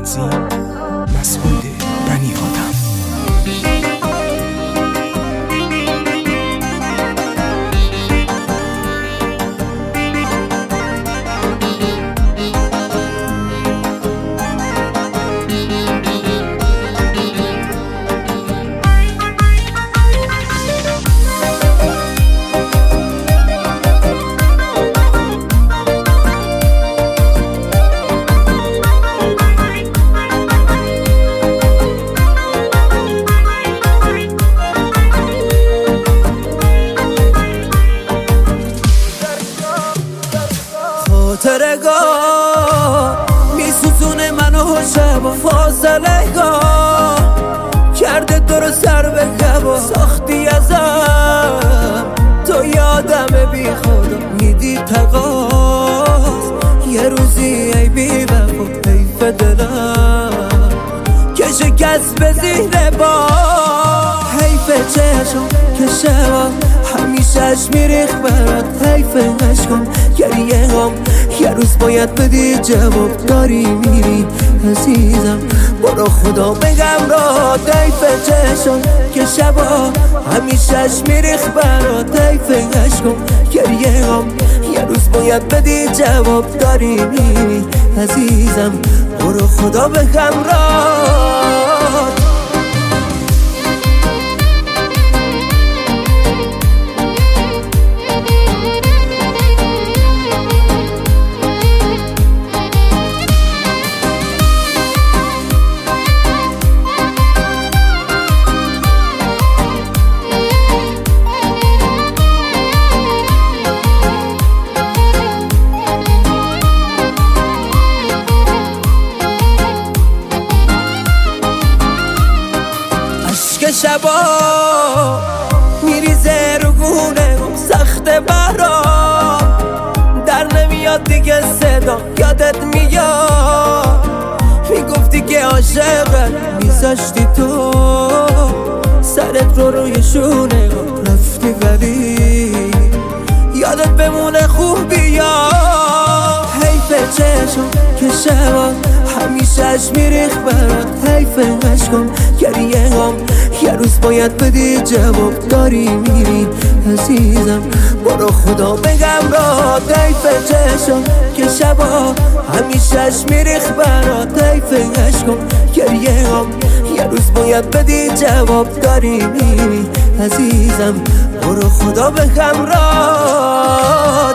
تنظیم مسعود بنی آدم. خاطرگاه میسوزونه منو شب و فاصله گاه کرده دور سر به گوا ساختی ازم تو یادم بی خدا میدی تقاس یه روزی ای بی وفا حیف دلم که شکست به زیر با حیف چشم که شبم همیشهش میریخ برات حیف عشقم گریه هم یه روز باید بدی جواب داری میری عزیزم برو خدا بگم را حیف چشم که شبا همیشهش میریخ برات حیف عشقم گریه هم یه روز باید بدی جواب داری میری عزیزم برو خدا بگم را که شبا میریزه رو گونه سخت برام در نمیاد دیگه صدا یادت میاد میگفتی که عاشقت میذاشتی تو سرت رو روی شونه رفتی ولی یادت بمونه خوب بیا حیف چشم که شبا همیشهش میریخ برات حیف عشقم گریه هم یه روز باید بدی جواب داری میری عزیزم برو خدا بگم را حیف چشم که شبا همیشهش میریخ برات حیف عشقم گریه هم یه روز باید بدی جواب داری میری عزیزم برو خدا بگم را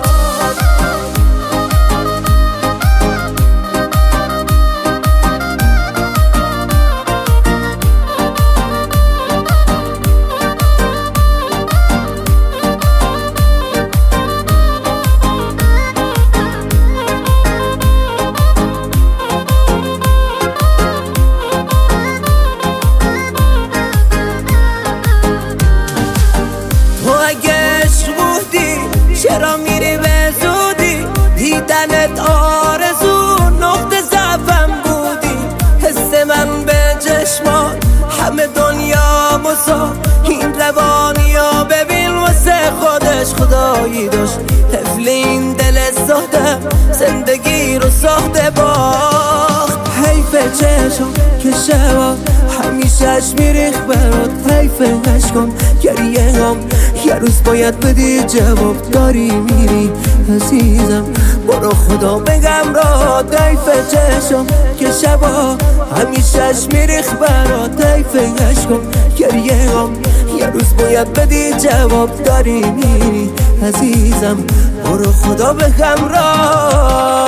چرا میری به زودی دیدنت آرزو نقطه ضعفم بودی حس من به چشمان همه دنیا مسا این روانیا ببین واسه خودش خدایی داشت طفل این دل ساده زندگی رو ساخته باخت حیف چشم که شبا همیشهش میریخ برات حیف عشقم گریه هم یه روز باید بدی جواب داری میری عزیزم برو خدا بگم را حیف چشم که شبا همیشهش میریخ برات حیف عشقم گریه هم یه روز باید بدی جواب داری میری عزیزم برو خدا بگم را